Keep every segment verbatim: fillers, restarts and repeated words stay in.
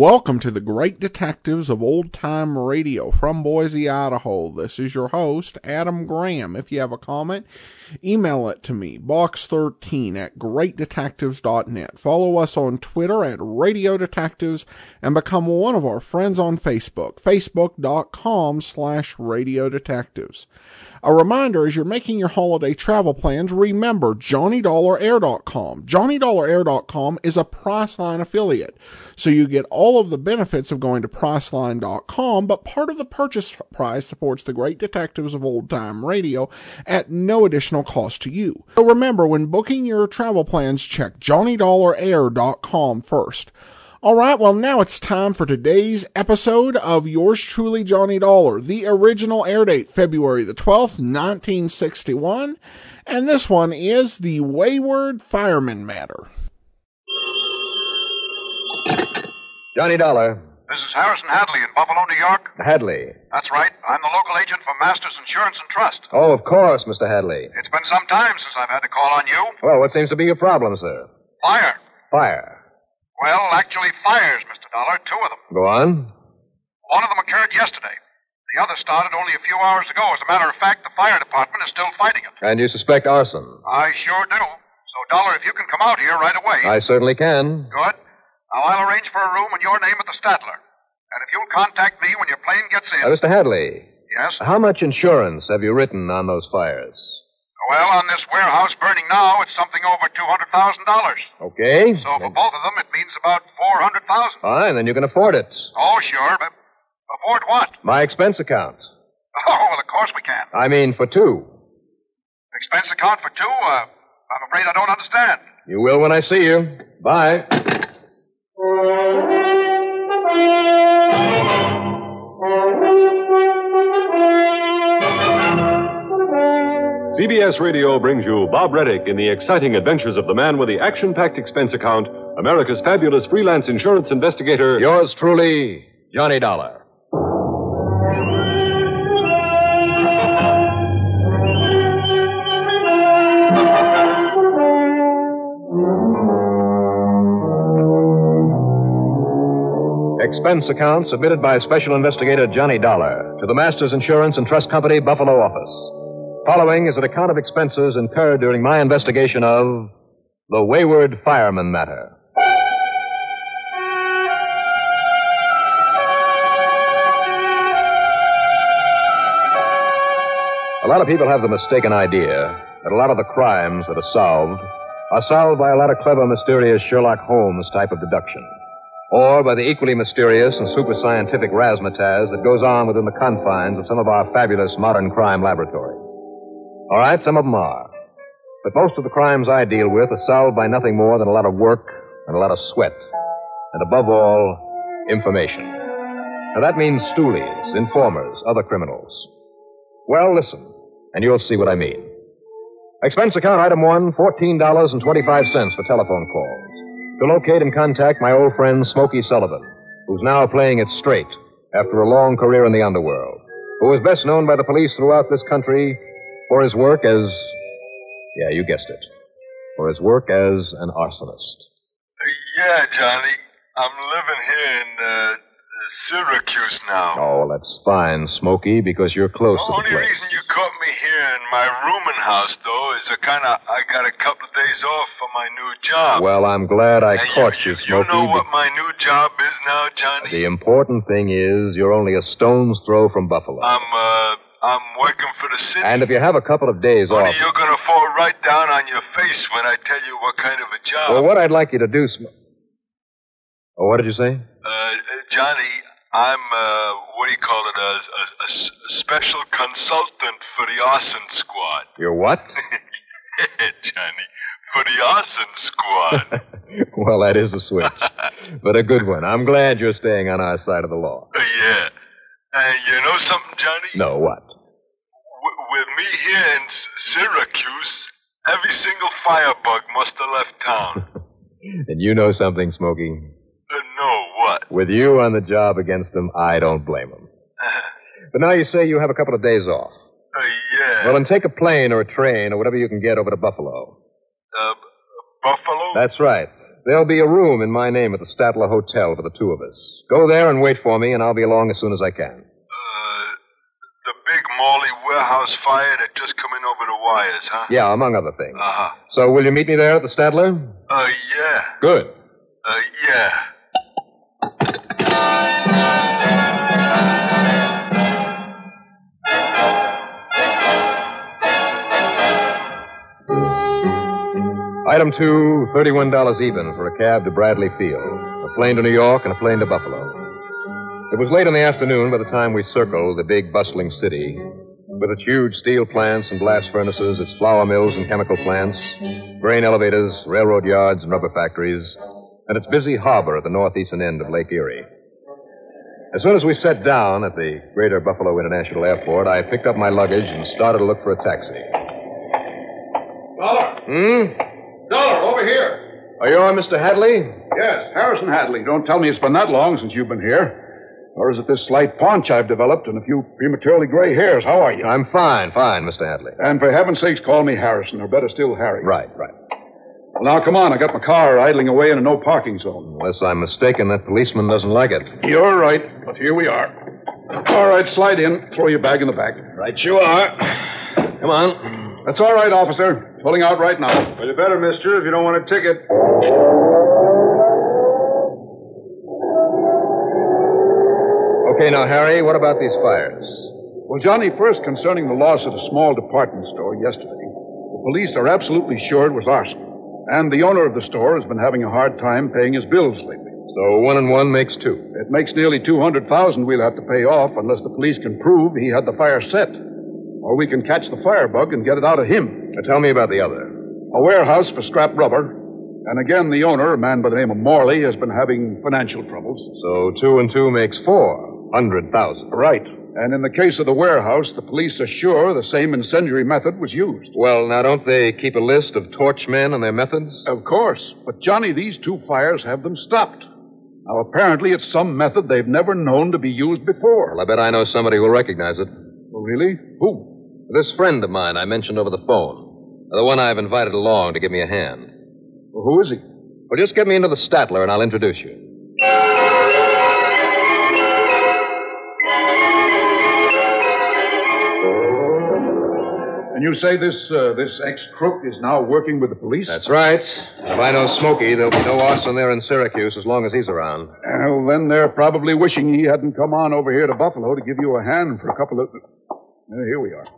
Welcome to the Great Detectives of Old Time Radio from Boise, Idaho. This is your host, Adam Graham. If you have a comment, email it to me, box thirteen at great detectives dot net. Follow us on Twitter at Radio Detectives and become one of our friends on Facebook, facebook.com slash Radio Detectives. A reminder, as you're making your holiday travel plans, remember Johnny Dollar Air dot com. Johnny Dollar Air dot com is a Priceline affiliate, so you get all of the benefits of going to Priceline dot com, but part of the purchase price supports the Great Detectives of Old Time Radio at no additional cost to you. So remember, when booking your travel plans, check Johnny Dollar Air dot com first. All right, well, now it's time for today's episode of yours truly, Johnny Dollar. The original air date, February the twelfth, nineteen sixty-one, and this one is the Wayward Fireman matter. Johnny Dollar. This is Harrison Hadley in Buffalo, New York. Hadley. That's right. I'm the local agent for Masters Insurance and Trust. Oh, of course, Mister Hadley. It's been some time since I've had to call on you. Well, what seems to be your problem, sir? Fire. Fire. Well, actually fires, Mister Dollar. Two of them. Go on. One of them occurred yesterday. The other started only a few hours ago. As a matter of fact, the fire department is still fighting it. And you suspect arson? I sure do. So, Dollar, if you can come out here right away. I certainly can. Good. Now, I'll arrange for a room in your name at the Statler. And if you'll contact me when your plane gets in... Uh, Mister Hadley. Yes? How much insurance have you written on those fires? Well, on this warehouse burning now, it's something over two hundred thousand dollars. Okay. So for both of them, it means about four hundred thousand dollars. Fine, then you can afford it. Oh, sure, but afford what? My expense account. Oh, well, of course we can. I mean for two. Expense account for two? Uh, I'm afraid I don't understand. You will when I see you. Bye. C B S Radio brings you Bob Reddick in the exciting adventures of the man with the action-packed expense account, America's fabulous freelance insurance investigator. Yours truly, Johnny Dollar. Expense account submitted by Special Investigator Johnny Dollar to the Masters Insurance and Trust Company, Buffalo office. Following is an account of expenses incurred during my investigation of the Wayward Fireman matter. A lot of people have the mistaken idea that a lot of the crimes that are solved are solved by a lot of clever, mysterious Sherlock Holmes type of deduction, or by the equally mysterious and super scientific razzmatazz that goes on within the confines of some of our fabulous modern crime laboratories. All right, some of them are. But most of the crimes I deal with are solved by nothing more than a lot of work and a lot of sweat. And above all, information. Now that means stoolies, informers, other criminals. Well, listen, and you'll see what I mean. Expense account item one, fourteen dollars and twenty-five cents for telephone calls. To locate and contact my old friend Smokey Sullivan, who's now playing it straight after a long career in the underworld, who is best known by the police throughout this country for his work as, yeah, you guessed it, for his work as an arsonist. Uh, yeah, Johnny. I'm living here in uh, Syracuse now. Oh, well, that's fine, Smokey, because you're close the to the only place. reason you caught me here in my rooming house, though, is a kind of, I got a couple of days off for my new job. Well, I'm glad I and caught you, you, Smokey. You know what my new job is now, Johnny? The important thing is you're only a stone's throw from Buffalo. I'm, uh... I'm working for the city. And if you have a couple of days Only off... you're going to fall right down on your face when I tell you what kind of a job. Well, what I'd like you to do... Sm- oh, what did you say? Uh, Johnny, I'm, uh, what do you call it, a, a, a special consultant for the arson squad. You're what? Johnny, for the arson squad. Well, that is a switch. But a good one. I'm glad you're staying on our side of the law. Uh, yeah. And you know something, Johnny? No, what? W- with me here in S- Syracuse, every single firebug must have left town. And you know something, Smokey? Uh, no, what? With you on the job against them, I don't blame them. But now you say you have a couple of days off. Uh, yeah. Well, then take a plane or a train or whatever you can get over to Buffalo. Uh, Buffalo? That's right. There'll be a room in my name at the Statler Hotel for the two of us. Go there and wait for me, and I'll be along as soon as I can. Uh, the big Morley warehouse fire that just come in over the wires, huh? Yeah, among other things. Uh-huh. So will you meet me there at the Statler? Uh, yeah. Good. Uh, yeah. Item two, thirty-one dollars even for a cab to Bradley Field, a plane to New York, and a plane to Buffalo. It was late in the afternoon by the time we circled the big, bustling city, with its huge steel plants and blast furnaces, its flour mills and chemical plants, grain elevators, railroad yards, and rubber factories, and its busy harbor at the northeastern end of Lake Erie. As soon as we sat down at the Greater Buffalo International Airport, I picked up my luggage and started to look for a taxi. Dollar! Hmm? Dollar, over here. Are you on, Mister Hadley? Yes, Harrison Hadley. Don't tell me it's been that long since you've been here. Or is it this slight paunch I've developed and a few prematurely gray hairs? How are you? I'm fine, fine, Mister Hadley. And for heaven's sakes, call me Harrison, or better still, Harry. Right, right. Well, now, come on. I got my car idling away in a no-parking zone. Unless I'm mistaken, that policeman doesn't like it. You're right, but here we are. All right, slide in. Throw your bag in the back. Right you are. Come on. That's all right, officer. Pulling out right now. Well, you better, mister, if you don't want a ticket. Okay, now, Harry, what about these fires? Well, Johnny, first concerning the loss at a small department store yesterday, the police are absolutely sure it was arson. And the owner of the store has been having a hard time paying his bills lately. So one and one makes two. It makes nearly two hundred thousand dollars we'll have to pay off unless the police can prove he had the fire set. Or we can catch the firebug and get it out of him. Now tell me about the other. A warehouse for scrap rubber. And again, the owner, a man by the name of Morley, has been having financial troubles. So two and two makes four. Hundred thousand. Right. And in the case of the warehouse, the police are sure the same incendiary method was used. Well, now, don't they keep a list of torch men and their methods? Of course. But, Johnny, these two fires have them stopped. Now, apparently it's some method they've never known to be used before. Well, I bet I know somebody who'll recognize it. Oh, really? Who? This friend of mine I mentioned over the phone. The one I've invited along to give me a hand. Well, who is he? Well, just get me into the Statler and I'll introduce you. And you say this uh, this ex-crook is now working with the police? That's right. If I know Smokey, there'll be no arson there in Syracuse as long as he's around. Well, then they're probably wishing he hadn't come on over here to Buffalo to give you a hand for a couple of... Uh, here we are.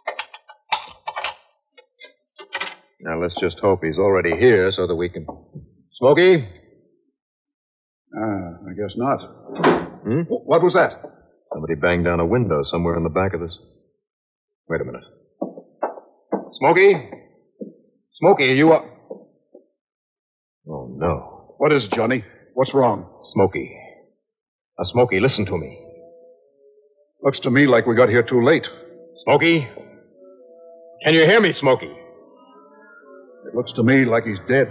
Now, let's just hope he's already here so that we can... Smokey? Ah, I guess not. Hmm? What was that? Somebody banged down a window somewhere in the back of this. Wait a minute. Smokey? Smokey, are you up? Oh, no. What is it, Johnny? What's wrong? Smokey. Now, Smokey, listen to me. Looks to me like we got here too late. Smokey? Can you hear me, Smokey? It looks to me like he's dead.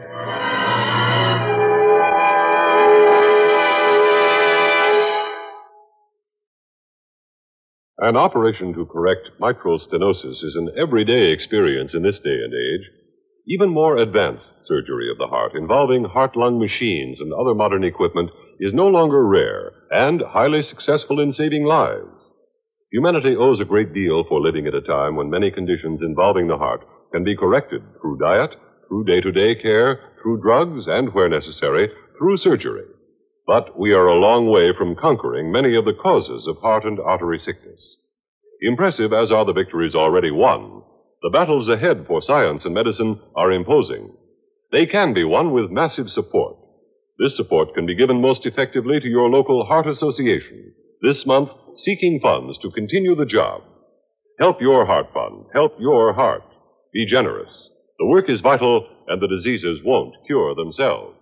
An operation to correct microstenosis is an everyday experience in this day and age. Even more advanced surgery of the heart involving heart-lung machines and other modern equipment is no longer rare and highly successful in saving lives. Humanity owes a great deal for living at a time when many conditions involving the heart can be corrected through diet, through day-to-day care, through drugs, and, where necessary, through surgery. But we are a long way from conquering many of the causes of heart and artery sickness. Impressive as are the victories already won, the battles ahead for science and medicine are imposing. They can be won with massive support. This support can be given most effectively to your local heart association, this month seeking funds to continue the job. Help your heart fund. Help your heart. Be generous. The work is vital, and the diseases won't cure themselves.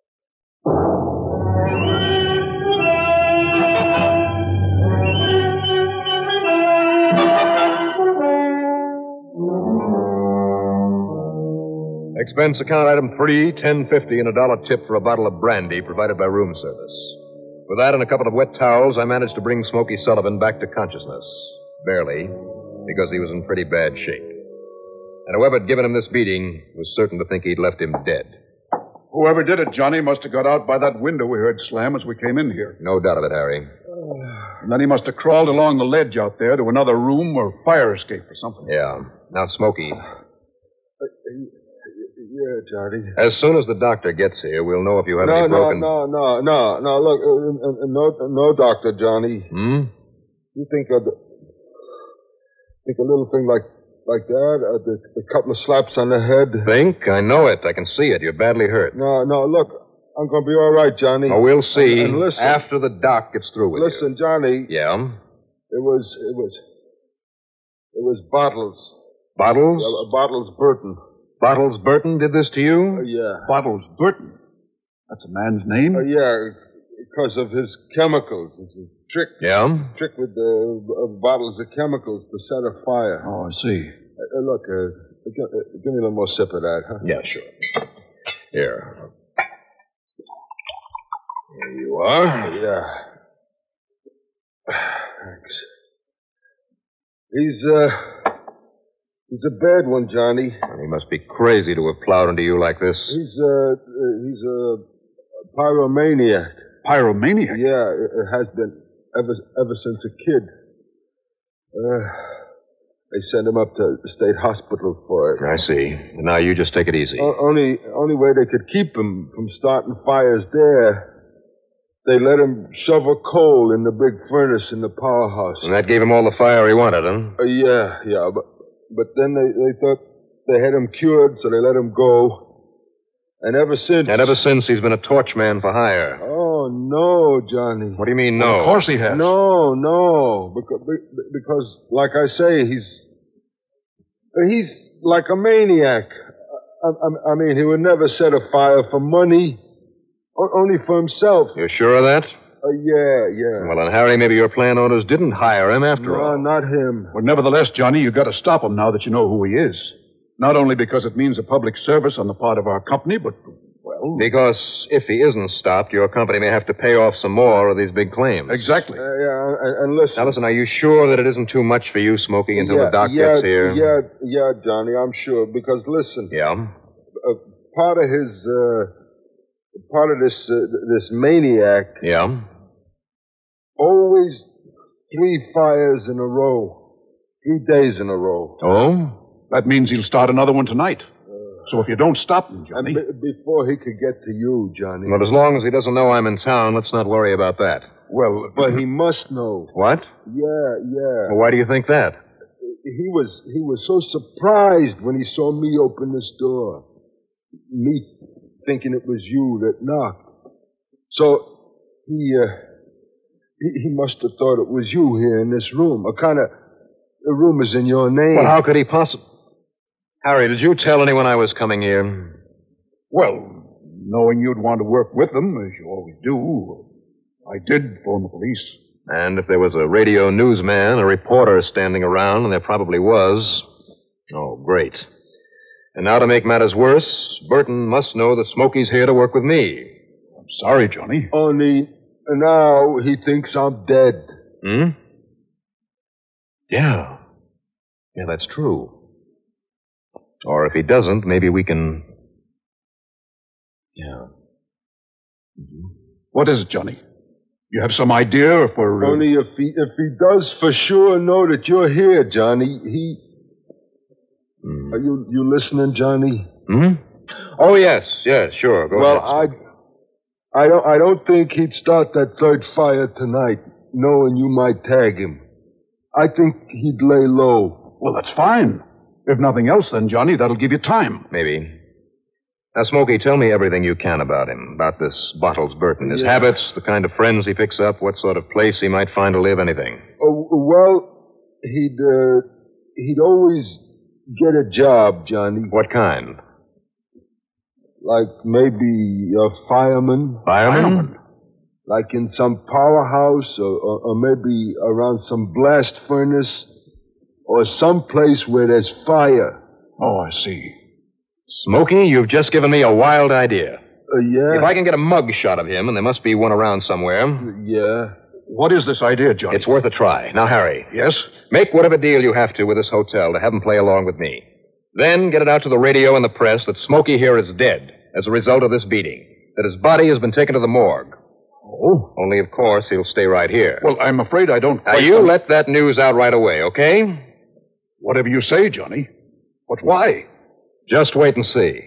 Expense account item three, ten fifty, and a dollar tip for a bottle of brandy provided by room service. With that and a couple of wet towels, I managed to bring Smokey Sullivan back to consciousness. Barely, because he was in pretty bad shape. And whoever had given him this beating was certain to think he'd left him dead. Whoever did it, Johnny, must have got out by that window we heard slam as we came in here. No doubt of it, Harry. And then he must have crawled along the ledge out there to another room or fire escape or something. Yeah. Now, Smokey, Yeah, Johnny. as soon as the doctor gets here, we'll know if you have No, any no, broken... no, no, no, no. Look, uh, uh, no, no, Doctor Johnny. Hmm? You think a, think a little thing like like that, uh, the, a couple of slaps on the head? Think? I know it. I can see it. You're badly hurt. No, no. Look, I'm going to be all right, Johnny. Oh, we'll see And, and listen, after the doc gets through with listen, Johnny. you. Yeah? It was, it was, it was Bottles. Bottles? Uh, Bottles Burton. Bottles Burton did this to you? Uh, yeah. Bottles Burton. That's a man's name? Uh, yeah, because of his chemicals. It's his trick. Yeah? Trick with the uh, bottles of chemicals to set a fire. Oh, I see. Uh, look, uh, give, uh, give me a little more sip of that, huh? Yeah, sure. Here. Here you are. Yeah. Thanks. He's, uh, he's a bad one, Johnny. And he must be crazy to have plowed into you like this. He's, uh, uh he's a pyromaniac. Pyromaniac? Yeah, it, it has been ever, ever since a kid. Uh, they sent him up to the state hospital for it. I see. Now you just take it easy. O- only, only way they could keep him from starting fires there, they let him shovel coal in the big furnace in the powerhouse. And that gave him all the fire he wanted, huh? Uh, yeah, yeah, but but then they, they thought they had him cured, so they let him go. And ever since... And ever since, he's been a torchman for hire. Oh, no, Johnny. What do you mean, no? Of course he has. No, no. Because, because like I say, he's... He's like a maniac. I, I, I mean, he would never set a fire for money. O- only for himself. You're sure of that? Uh, yeah, yeah. Well, then, Harry, maybe your plant owners didn't hire him after no, all. not him. Well, nevertheless, Johnny, you've got to stop him now that you know who he is. Not only because it means a public service on the part of our company, but, well... Because if he isn't stopped, your company may have to pay off some more of these big claims. Exactly. Uh, yeah, and, and listen. Now, listen, are you sure that it isn't too much for you, Smokey, until yeah, the doc yeah, gets here? Yeah, yeah, Johnny, I'm sure. Because, listen. Yeah? Uh, part of his... Uh, part of this uh, this maniac... Yeah? Always three fires in a row. Three days in a row. Oh? That means he'll start another one tonight. So if you don't stop him, Johnny... And b- before he could get to you, Johnny. Well, as long as he doesn't know I'm in town, let's not worry about that. Well, But he must know. What? Yeah, yeah. Well, why do you think that? He was he was so surprised when he saw me open this door. Me thinking it was you that knocked. So he uh, he, he must have thought it was you here in this room. A kind of the room is in your name. Well, how could he possibly... Harry, did you tell anyone I was coming here? well, knowing you'd want to work with them, as you always do, I did phone the police. And if there was a radio newsman, a reporter standing around, and there probably was... Oh, great. And now to make matters worse, Burton must know that Smokey's here to work with me. I'm sorry, Johnny. Only now he thinks I'm dead. Hmm? Yeah. Yeah, that's true. Or if he doesn't, maybe we can... Yeah. What is it, Johnny? You have some idea for... Uh... Only if he if he does for sure know that you're here, Johnny, he... Hmm. Are you you listening, Johnny? Hmm? Oh, yes, yes, sure. Go Well, ahead. I, I don't, I don't think he'd start that third fire tonight, knowing you might tag him. I think he'd lay low. Well, that's fine. If nothing else, then, Johnny, that'll give you time. Maybe. Now, Smokey, tell me everything you can about him, about this Bottles Burton. His Yeah. habits, the kind of friends he picks up, what sort of place he might find to live, anything. Oh, well, he'd, uh, he'd always get a job, Johnny. What kind? Like maybe a fireman. Fireman? Like in some powerhouse, or, or, or maybe around some blast furnace, or some place where there's fire. Oh, I see. Smokey, you've just given me a wild idea. Uh, yeah? If I can get a mug shot of him, and there must be one around somewhere, Yeah. What is this idea, Johnny? it's worth a try. Now, Harry, Yes? make whatever deal you have to with this hotel to have him play along with me. Then get it out to the radio and the press that Smokey here is dead, as a result of this beating. That his body has been taken to the morgue. Oh? Only, of course, he'll stay right here. Well, I'm afraid I don't... Now, quite you un- let that news out right away, okay? Whatever you say, Johnny. But why? Just wait and see.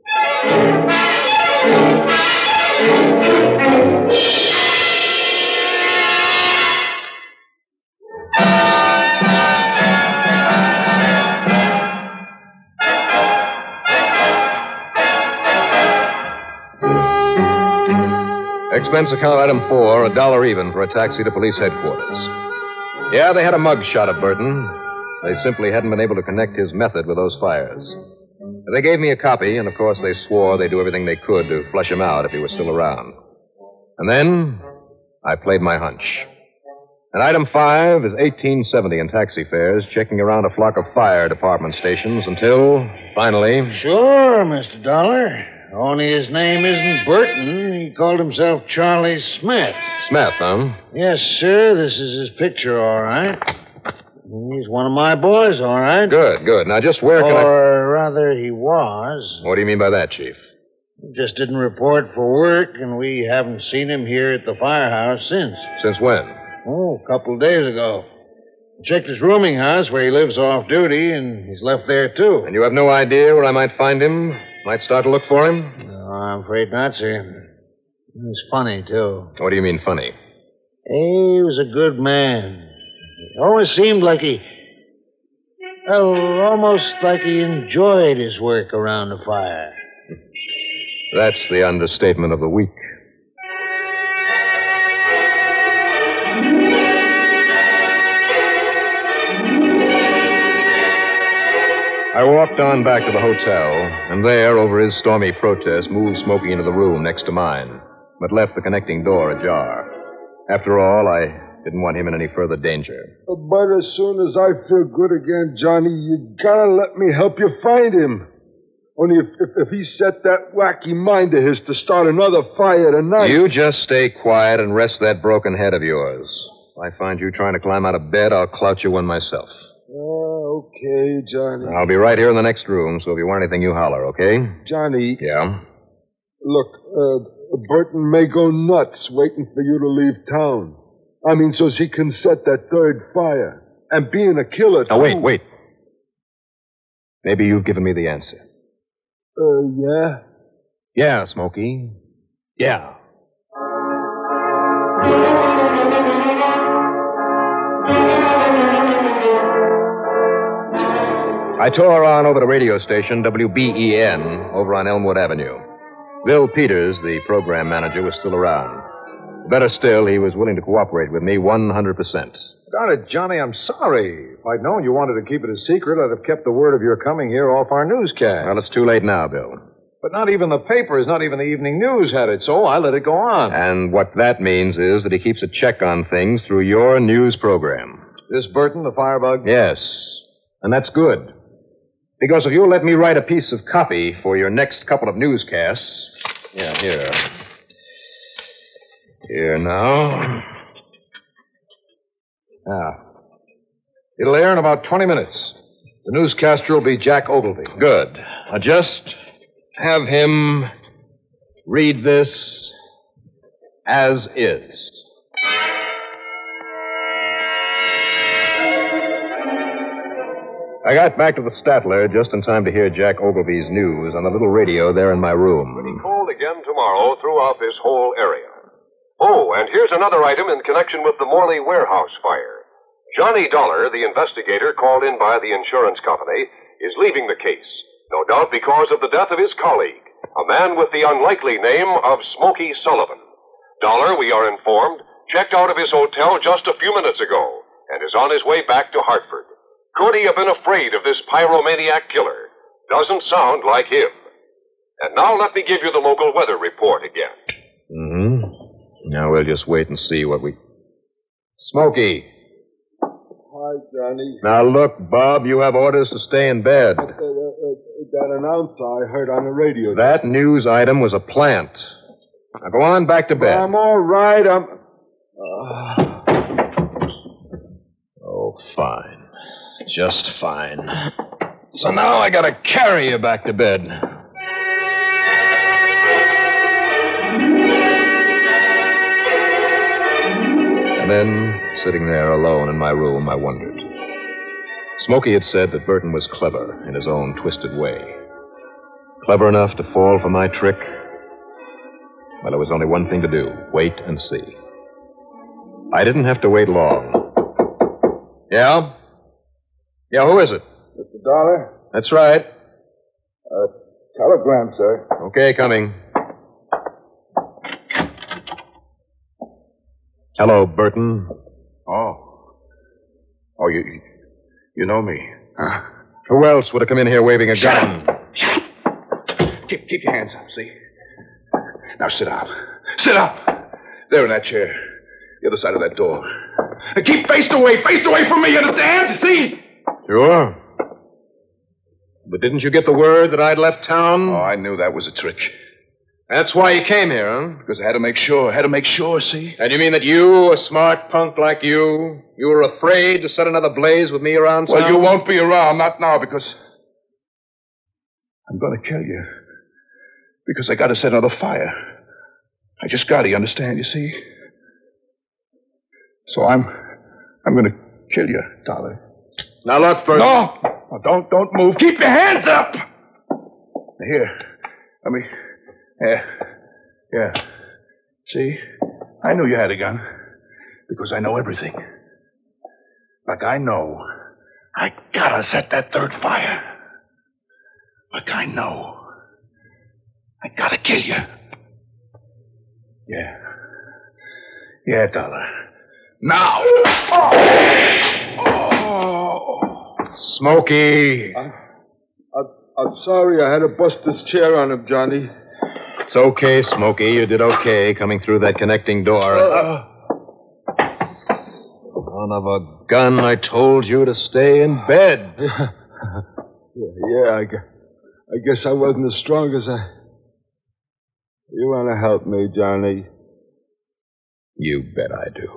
Expense account item four, a dollar even for a taxi to police headquarters. Yeah, they had a mug shot at Burton. They simply hadn't been able to connect his method with those fires. They gave me a copy, and of course they swore they'd do everything they could to flush him out if he was still around. And then I played my hunch. And item five is eighteen seventy in taxi fares, checking around a flock of fire department stations until, finally... Sure, Mister Dollar. Only his name isn't Burton. He called himself Charlie Smith. Smith, huh? Yes, sir. This is his picture, all right. He's one of my boys, all right. Good, good. Now, just where can I... Or rather, he was. What do you mean by that, Chief? He just didn't report for work, and we haven't seen him here at the firehouse since. Since when? Oh, a couple of days ago. Checked his rooming house where he lives off duty, and he's left there, too. And you have no idea where I might find him? Might start to look for him? No, I'm afraid not, sir. He's funny, too. What do you mean, funny? He was a good man. It always seemed like he... Well, almost like he enjoyed his work around the fire. That's the understatement of the week. I walked on back to the hotel, and there, over his stormy protest, moved Smokey into the room next to mine, but left the connecting door ajar. After all, I didn't want him in any further danger. But as soon as I feel good again, Johnny, you gotta let me help you find him. Only if, if, if he set that wacky mind of his to start another fire tonight... You just stay quiet and rest that broken head of yours. If I find you trying to climb out of bed, I'll clout you one myself. Oh, okay, Johnny. I'll be right here in the next room, so if you want anything, you holler, okay? Johnny. Yeah? Look, uh, Burton may go nuts waiting for you to leave town. I mean, so he can set that third fire. And being a killer, too. Now, wait, wait. Maybe you've given me the answer. Uh, yeah? Yeah, Smokey. Yeah. I tore on over to radio station W B E N over on Elmwood Avenue. Bill Peters, the program manager, was still around. Better still, he was willing to cooperate with me one hundred percent. Darn it, Johnny, I'm sorry. If I'd known you wanted to keep it a secret, I'd have kept the word of your coming here off our newscast. Well, it's too late now, Bill. But not even the papers, not even the evening news had it, so I let it go on. And what that means is that he keeps a check on things through your news program. This Burton, the firebug? Yes. And that's good. Because if you'll let me write a piece of copy for your next couple of newscasts... Yeah, here. Here now. Ah. It'll air in about twenty minutes. The newscaster will be Jack Ogilvy. Good. I'll just have him read this as is. I got back to the Statler just in time to hear Jack Ogilvy's news on the little radio there in my room. He called again tomorrow throughout this whole area. Oh, and here's another item in connection with the Morley warehouse fire. Johnny Dollar, the investigator called in by the insurance company, is leaving the case. No doubt because of the death of his colleague, a man with the unlikely name of Smokey Sullivan. Dollar, we are informed, checked out of his hotel just a few minutes ago and is on his way back to Hartford. Could he have been afraid of this pyromaniac killer? Doesn't sound like him. And now let me give you the local weather report again. Mm-hmm. Now we'll just wait and see what we... Smokey. Hi, Johnny. Now look, Bob, you have orders to stay in bed. Uh, uh, uh, that announcer I heard on the radio. That news item was a plant. Now go on back to bed. I'm all right. I'm... Uh... Oh, fine. Just fine. So now I gotta carry you back to bed. And then, sitting there alone in my room, I wondered. Smokey had said that Burton was clever in his own twisted way. Clever enough to fall for my trick? Well, there was only one thing to do. Wait and see. I didn't have to wait long. Yeah? Yeah, who is it? Mister Dollar? That's right. Uh, telegram, sir. Okay, coming. Hello, Burton. Oh. Oh, you you know me, huh? Who else would have come in here waving a gun? Shut up. Keep, keep your hands up, see? Now sit up. Sit up. There in that chair. The other side of that door. And keep faced away. Faced away from me, you understand? See? Sure. But didn't you get the word that I'd left town? Oh, I knew that was a trick. That's why you came here, huh? Because I had to make sure. I had to make sure, see? And you mean that you, a smart punk like you, you were afraid to set another blaze with me around town? Well, you won't be around. Not now, because I'm going to kill you. Because I got to set another fire. I just got to, you understand, you see? So I'm, I'm going to kill you, Dollar. Now look, Burton. No! no! Don't, don't move. Keep your hands up! Here. Let me... Yeah. Yeah. See? I knew you had a gun. Because I know everything. Like I know. I gotta set that third fire. Like I know. I gotta kill you. Yeah. Yeah, Dollar. Now! Oh! Oh! Smokey! I, I, I'm sorry I had to bust this chair on him, Johnny. It's okay, Smokey. You did okay coming through that connecting door. Uh, Son of a gun, I told you to stay in bed. yeah, yeah I, gu- I guess I wasn't as strong as I... You want to help me, Johnny? You bet I do.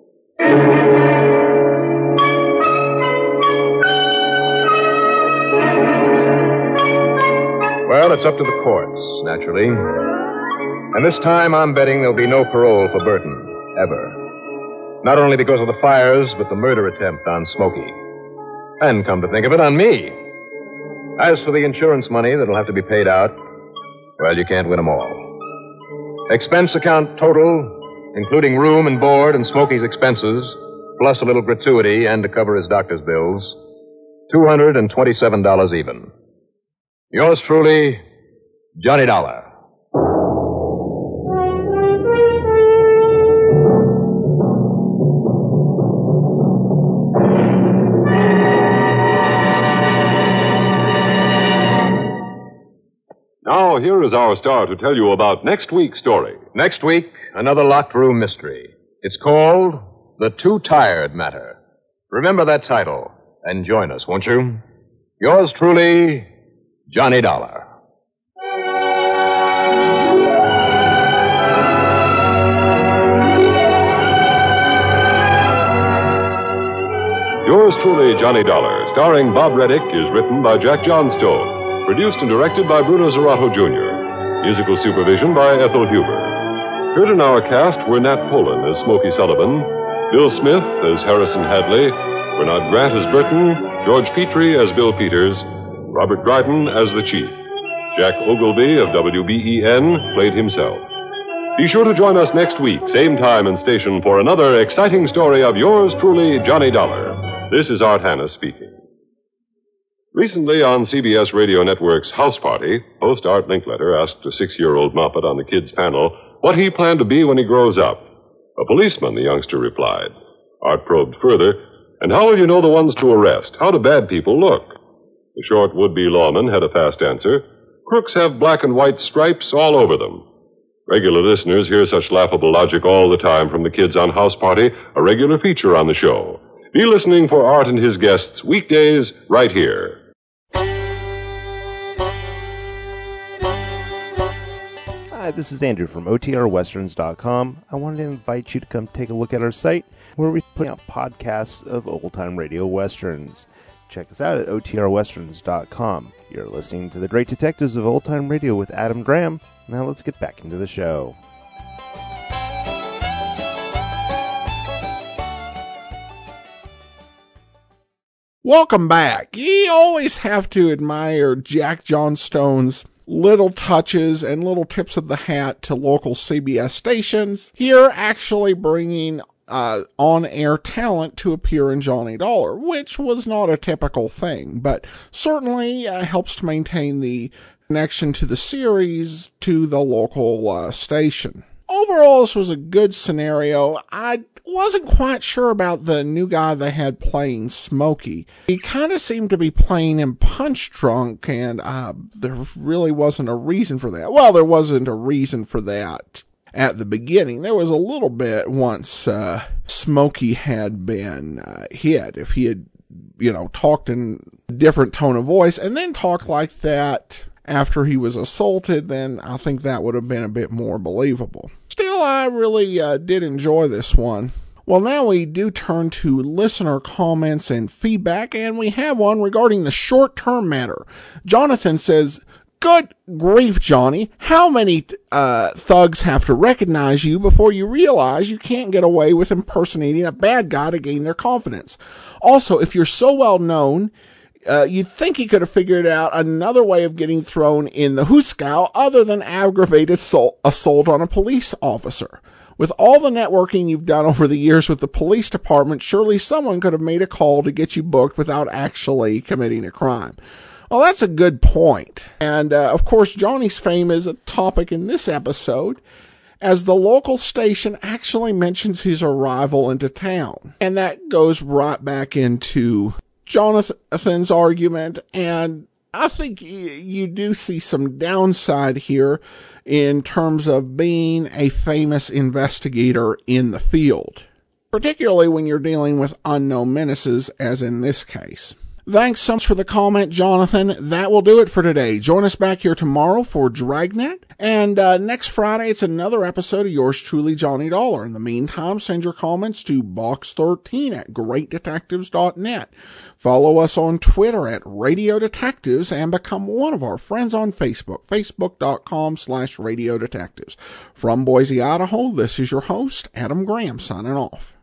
Well, it's up to the courts, naturally. And this time I'm betting there'll be no parole for Burton, ever. Not only because of the fires, but the murder attempt on Smokey. And come to think of it, on me. As for the insurance money that'll have to be paid out, well, you can't win them all. Expense account total, including room and board and Smokey's expenses, plus a little gratuity and to cover his doctor's bills, two hundred twenty-seven dollars even. Yours truly, Johnny Dollar. Now, here is our star to tell you about next week's story. Next week, another locked room mystery. It's called The Too Tired Matter. Remember that title and join us, won't you? Yours truly, Johnny Dollar. Yours truly, Johnny Dollar, starring Bob Reddick, is written by Jack Johnstone. Produced and directed by Bruno Zerato, Junior Musical supervision by Ethel Huber. Heard in our cast were Nat Polen as Smokey Sullivan, Bill Smith as Harrison Hadley, Bernard Grant as Burton, George Petrie as Bill Peters, Robert Dryden as the Chief. Jack Ogilvy of W B E N played himself. Be sure to join us next week, same time and station, for another exciting story of yours truly, Johnny Dollar. This is Art Hanna speaking. Recently on C B S Radio Network's House Party, host Art Linkletter asked a six-year-old Moppet on the kids' panel what he planned to be when he grows up. A policeman, the youngster replied. Art probed further, and how will you know the ones to arrest? How do bad people look? The short would-be lawman had a fast answer. Crooks have black and white stripes all over them. Regular listeners hear such laughable logic all the time from the kids on House Party, a regular feature on the show. Be listening for Art and his guests weekdays right here. Hi, this is Andrew from O T R Westerns dot com. I wanted to invite you to come take a look at our site where we put out podcasts of old-time radio westerns. Check us out at O T R Westerns dot com. You're listening to The Great Detectives of Old Time Radio with Adam Graham. Now let's get back into the show. Welcome back. You always have to admire Jack Johnstone's little touches and little tips of the hat to local C B S stations. Here, actually bringing uh, on-air talent to appear in Johnny Dollar, which was not a typical thing, but certainly uh, helps to maintain the connection to the series to the local uh, station. Overall, this was a good scenario. I wasn't quite sure about the new guy they had playing Smokey. He kind of seemed to be playing him Punch Drunk, and uh, there really wasn't a reason for that. Well, there wasn't a reason for that at the beginning. There was a little bit once uh, Smokey had been uh, hit. If he had, you know, talked in a different tone of voice and then talked like that after he was assaulted, then I think that would have been a bit more believable. Still, I really uh, did enjoy this one. Well, now we do turn to listener comments and feedback, and we have one regarding the short-term matter. Jonathan says, "Good grief, Johnny. How many uh, thugs have to recognize you before you realize you can't get away with impersonating a bad guy to gain their confidence? Also, if you're so well known, Uh, you'd think he could have figured out another way of getting thrown in the hooskow other than aggravated assault, assault on a police officer. With all the networking you've done over the years with the police department, surely someone could have made a call to get you booked without actually committing a crime." Well, that's a good point. And, uh, of course, Johnny's fame is a topic in this episode, as the local station actually mentions his arrival into town. And that goes right back into Jonathan's argument, and I think you do see some downside here in terms of being a famous investigator in the field, particularly when you're dealing with unknown menaces, as in this case. Thanks so much for the comment, Jonathan. That will do it for today. Join us back here tomorrow for Dragnet. And uh, next Friday, it's another episode of yours truly, Johnny Dollar. In the meantime, send your comments to box thirteen at great detectives dot net. Follow us on Twitter at Radio Detectives and become one of our friends on Facebook, facebook.com slash Radio Detectives. From Boise, Idaho, this is your host, Adam Graham, signing off.